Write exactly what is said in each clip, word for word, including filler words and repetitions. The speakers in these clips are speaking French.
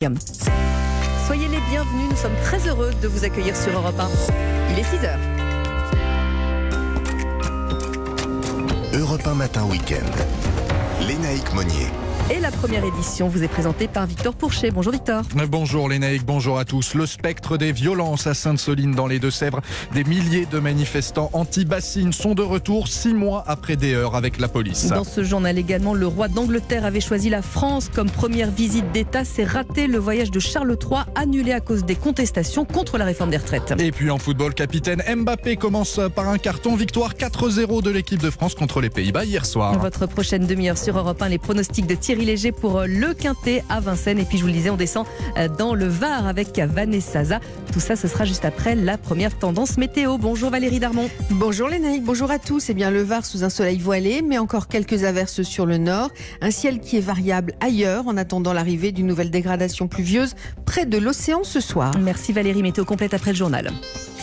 Soyez les bienvenus, nous sommes très heureux de vous accueillir sur Europe un. Il est six heures. Europe un Matin Week-end. Lénaïque Monnier. Et la première édition vous est présentée par Victor Pourchet. Bonjour Victor. Bonjour Lénaïque, bonjour à tous. Le spectre des violences à Sainte-Soline dans les Deux-Sèvres. Des milliers de manifestants anti-bassines sont de retour six mois après des heurts avec la police. Dans ce journal également, le roi d'Angleterre avait choisi la France comme première visite d'État. C'est raté, le voyage de Charles trois annulé à cause des contestations contre la réforme des retraites. Et puis en football, capitaine Mbappé commence par un carton. Victoire quatre zéro de l'équipe de France contre les Pays-Bas hier soir. Votre prochaine demi-heure sur Europe un, les pronostics de Thierry Léger pour le Quintet à Vincennes. Et puis je vous le disais, on descend dans le Var avec Vanessa Zaza. Tout ça, ce sera juste après la première tendance météo. Bonjour Valérie Darmon. Bonjour Lénaïque, bonjour à tous. Eh bien, le Var sous un soleil voilé, mais encore quelques averses sur le nord. Un ciel qui est variable ailleurs en attendant l'arrivée d'une nouvelle dégradation pluvieuse près de l'océan ce soir. Merci Valérie, météo complète après le journal.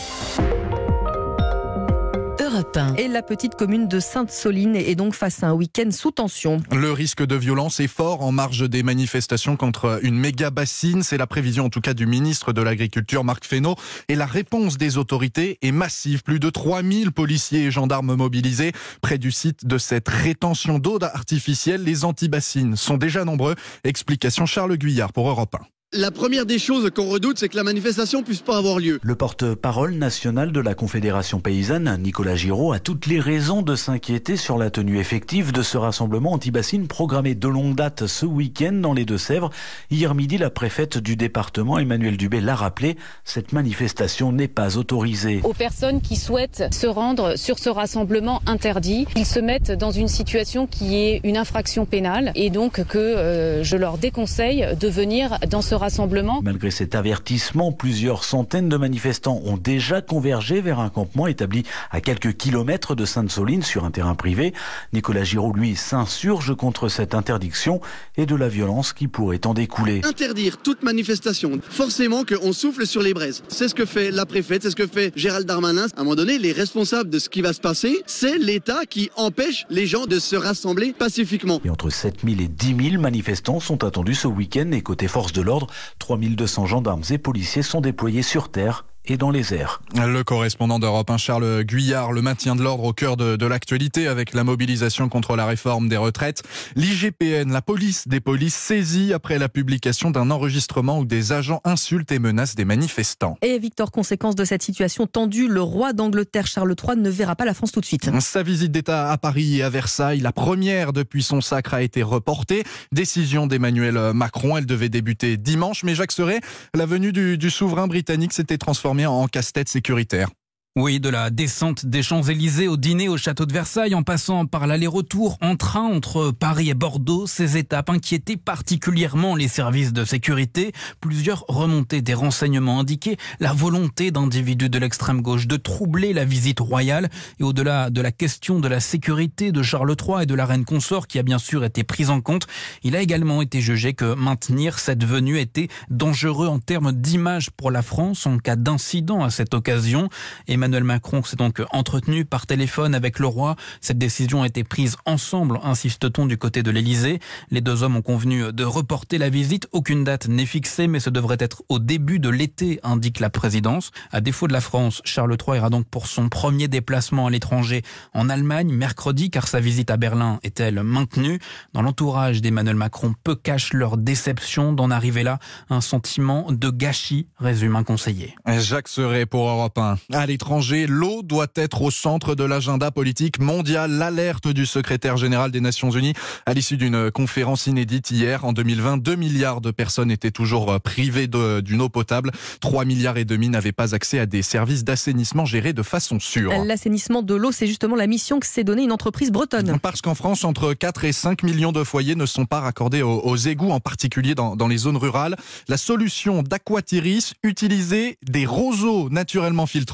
Et la petite commune de Sainte-Soline est donc face à un week-end sous tension. Le risque de violence est fort en marge des manifestations contre une méga bassine. C'est la prévision en tout cas du ministre de l'Agriculture, Marc Fesneau. Et la réponse des autorités est massive. Plus de trois mille policiers et gendarmes mobilisés près du site de cette rétention d'eau artificielle. Les anti-bassines sont déjà nombreux. Explication Charles Guyard pour Europe un. La première des choses qu'on redoute, c'est que la manifestation puisse pas avoir lieu. Le porte-parole national de la Confédération paysanne, Nicolas Giraud, a toutes les raisons de s'inquiéter sur la tenue effective de ce rassemblement anti-bassine programmé de longue date ce week-end dans les Deux-Sèvres. Hier midi, la préfète du département, Emmanuelle Dubé, l'a rappelé, cette manifestation n'est pas autorisée. Aux personnes qui souhaitent se rendre sur ce rassemblement interdit, ils se mettent dans une situation qui est une infraction pénale et donc que euh, je leur déconseille de venir dans ce rassemblement. Malgré cet avertissement, plusieurs centaines de manifestants ont déjà convergé vers un campement établi à quelques kilomètres de Sainte-Soline sur un terrain privé. Nicolas Giraud, lui, s'insurge contre cette interdiction et de la violence qui pourrait en découler. Interdire toute manifestation, forcément qu'on souffle sur les braises. C'est ce que fait la préfète, c'est ce que fait Gérald Darmanin. À un moment donné, les responsables de ce qui va se passer, c'est l'État qui empêche les gens de se rassembler pacifiquement. Et entre sept mille et dix mille manifestants sont attendus ce week-end et côté forces de l'ordre, trois mille deux cents gendarmes et policiers sont déployés sur terre et dans les airs. Le correspondant d'Europe un, Charles Guyard, le maintien de l'ordre au cœur de, de l'actualité avec la mobilisation contre la réforme des retraites. L'I G P N, la police des polices, saisie après la publication d'un enregistrement où des agents insultent et menacent des manifestants. Et Victor, conséquence de cette situation tendue, le roi d'Angleterre Charles trois ne verra pas la France tout de suite. Sa visite d'État à Paris et à Versailles, la première depuis son sacre, a été reportée. Décision d'Emmanuel Macron, elle devait débuter dimanche, mais Jacques Serret, la venue du, du souverain britannique s'était transformée en casse-tête sécuritaire. Oui, de la descente des Champs-Élysées au dîner au château de Versailles, en passant par l'aller-retour en train entre Paris et Bordeaux, ces étapes inquiétaient particulièrement les services de sécurité. Plusieurs remontées des renseignements indiquaient la volonté d'individus de l'extrême gauche de troubler la visite royale. Et au-delà de la question de la sécurité de Charles trois et de la reine consort, qui a bien sûr été prise en compte, il a également été jugé que maintenir cette venue était dangereux en termes d'image pour la France en cas d'incident à cette occasion. Et Emmanuel Macron s'est donc entretenu par téléphone avec le roi. Cette décision a été prise ensemble, insiste-t-on, du côté de l'Élysée. Les deux hommes ont convenu de reporter la visite. Aucune date n'est fixée, mais ce devrait être au début de l'été, indique la présidence. À défaut de la France, Charles trois ira donc pour son premier déplacement à l'étranger en Allemagne, mercredi, car sa visite à Berlin est-elle maintenue. Dans l'entourage d'Emmanuel Macron, peu cachent leur déception d'en arriver là. Un sentiment de gâchis, résume un conseiller. Jacques Serret pour Europe un. À l'étranger, l'eau doit être au centre de l'agenda politique mondial. L'alerte du secrétaire général des Nations Unies à l'issue d'une conférence inédite hier. En deux mille vingt, deux milliards de personnes étaient toujours privées de, d'une eau potable. trois milliards et demi n'avaient pas accès à des services d'assainissement gérés de façon sûre. L'assainissement de l'eau, c'est justement la mission que s'est donnée une entreprise bretonne. Parce qu'en France, entre quatre et cinq millions de foyers ne sont pas raccordés aux, aux égouts, en particulier dans, dans les zones rurales. La solution d'Aquatiris, utiliser des roseaux naturellement filtrants,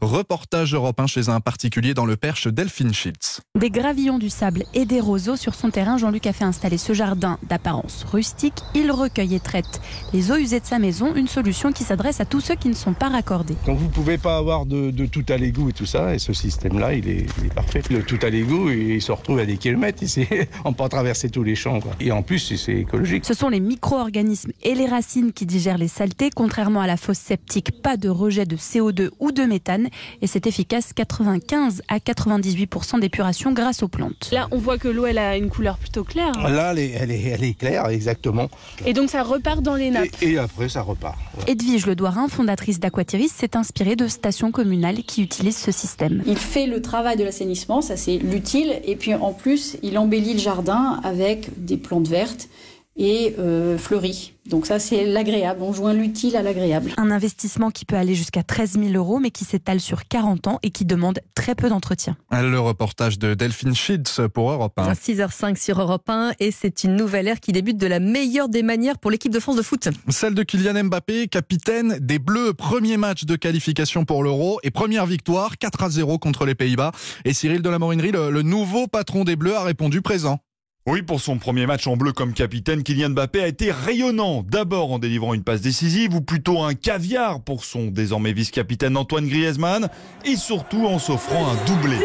Reportage Europe un chez un particulier dans le Perche, Delphine Schiltz. Des gravillons, du sable et des roseaux sur son terrain. Jean-Luc a fait installer ce jardin d'apparence rustique. Il recueille et traite les eaux usées de sa maison, une solution qui s'adresse à tous ceux qui ne sont pas raccordés. Quand vous ne pouvez pas avoir de, de tout à l'égout et tout ça, et ce système-là, il est, il est parfait. Le tout à l'égout, il se retrouve à des kilomètres ici. On peut traverser tous les champs, quoi. Et en plus, c'est écologique. Ce sont les micro-organismes et les racines qui digèrent les saletés. Contrairement à la fosse septique, pas de rejet de C O deux ou de méthane. Et c'est efficace, quatre-vingt-quinze à quatre-vingt-dix-huit pour cent d'épuration grâce aux plantes. Là, on voit que l'eau, elle a une couleur plutôt claire. Là, elle est, elle est, elle est claire, exactement. Et donc, ça repart dans les nappes. Et, et après, ça repart. Ouais. Edwige Ledouarin, fondatrice d'Aquatiris, s'est inspirée de stations communales qui utilisent ce système. Il fait le travail de l'assainissement, ça c'est l'utile. Et puis en plus, il embellit le jardin avec des plantes vertes et euh, fleuries. Donc ça, c'est l'agréable. On joint l'utile à l'agréable. Un investissement qui peut aller jusqu'à treize mille euros, mais qui s'étale sur quarante ans et qui demande très peu d'entretien. Le reportage de Delphine Schiltz pour Europe un. À six heures cinq sur Europe un, et c'est une nouvelle ère qui débute de la meilleure des manières pour l'équipe de France de foot. Celle de Kylian Mbappé, capitaine des Bleus. Premier match de qualification pour l'Euro et première victoire, quatre à zéro contre les Pays-Bas. Et Cyril de la Morinerie, le, le nouveau patron des Bleus, a répondu présent. Oui, pour son premier match en bleu comme capitaine, Kylian Mbappé a été rayonnant. D'abord en délivrant une passe décisive, ou plutôt un caviar pour son désormais vice-capitaine Antoine Griezmann, et surtout en s'offrant un doublé.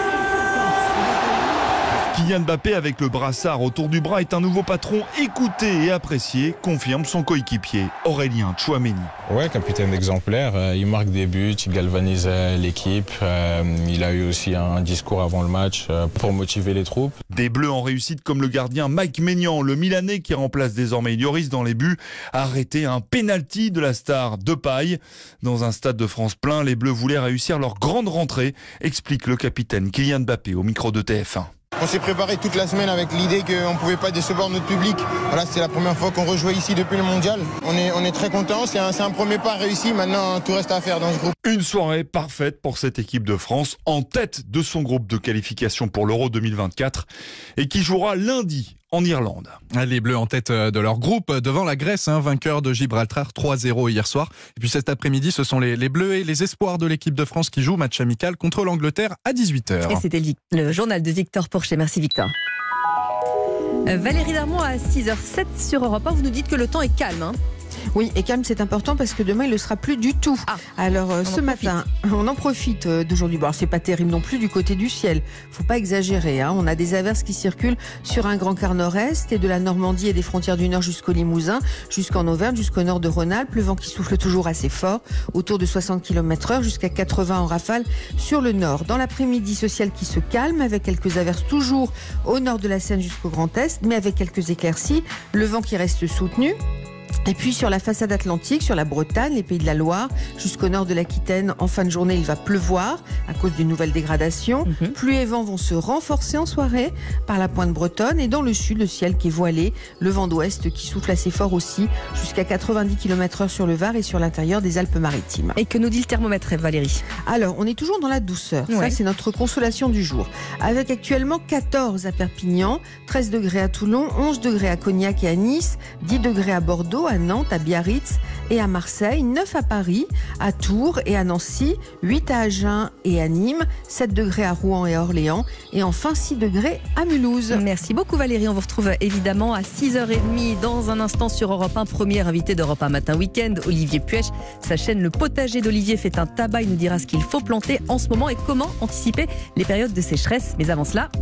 Kylian Mbappé, avec le brassard autour du bras, est un nouveau patron écouté et apprécié, confirme son coéquipier Aurélien Tchouaméni. Ouais, capitaine exemplaire, euh, il marque des buts, il galvanise euh, l'équipe, euh, il a eu aussi un discours avant le match euh, pour motiver les troupes. Des Bleus en réussite comme le gardien Mike Maignan, le Milanais qui remplace désormais Lloris dans les buts, a arrêté un pénalty de la star Depay. Dans un stade de France plein, les Bleus voulaient réussir leur grande rentrée, explique le capitaine Kylian Mbappé au micro de T F un. On s'est préparé toute la semaine avec l'idée qu'on ne pouvait pas décevoir notre public. Voilà, c'est la première fois qu'on rejouait ici depuis le mondial. On est, on est très contents, c'est un, c'est un premier pas réussi. Maintenant, tout reste à faire dans ce groupe. Une soirée parfaite pour cette équipe de France, en tête de son groupe de qualification pour l'Euro deux mille vingt-quatre et qui jouera lundi en Irlande. Les Bleus en tête de leur groupe devant la Grèce, hein, vainqueur de Gibraltar trois à zéro hier soir. Et puis cet après-midi, ce sont les, les Bleus et les espoirs de l'équipe de France qui jouent match amical contre l'Angleterre à dix-huit heures. Et c'était le journal de Victor Porcher. Merci Victor. Valérie Darmon à six heures sept sur Europe un. Vous nous dites que le temps est calme, hein? Oui, et calme, c'est important parce que demain, il ne le sera plus du tout. Ah, Alors, euh, ce matin, on en profite euh, d'aujourd'hui. Bon, c'est pas terrible non plus du côté du ciel. Faut pas exagérer, hein. On a des averses qui circulent sur un grand quart nord-est et de la Normandie et des frontières du Nord jusqu'au Limousin, jusqu'en Auvergne, jusqu'au nord de Rhône-Alpes. Le vent qui souffle toujours assez fort, autour de soixante kilomètres heure, jusqu'à quatre-vingts en rafale sur le nord. Dans l'après-midi, ce ciel qui se calme avec quelques averses toujours au nord de la Seine jusqu'au Grand Est, mais avec quelques éclaircies. Le vent qui reste soutenu. Et puis sur la façade atlantique, sur la Bretagne, les Pays de la Loire, jusqu'au nord de l'Aquitaine, en fin de journée, il va pleuvoir à cause d'une nouvelle dégradation. Mm-hmm. Pluie et vent vont se renforcer en soirée par la pointe bretonne. Et dans le sud, le ciel qui est voilé, le vent d'ouest qui souffle assez fort aussi, jusqu'à quatre-vingt-dix kilomètres heure sur le Var et sur l'intérieur des Alpes-Maritimes. Et que nous dit le thermomètre, Valérie? Alors, on est toujours dans la douceur. Ouais. Ça, c'est notre consolation du jour. Avec actuellement quatorze à Perpignan, treize degrés à Toulon, onze degrés à Cognac et à Nice, dix degrés à Bordeaux, à Nantes, à Biarritz et à Marseille, neuf à Paris, à Tours et à Nancy, huit à Agen et à Nîmes, sept degrés à Rouen et à Orléans et enfin six degrés à Mulhouse. Merci beaucoup Valérie, on vous retrouve évidemment à six heures trente dans un instant sur Europe un, premier invité d'Europe un Matin Week-end, Olivier Puech. Sa chaîne Le Potager d'Olivier fait un tabac, il nous dira ce qu'il faut planter en ce moment et comment anticiper les périodes de sécheresse. Mais avant cela...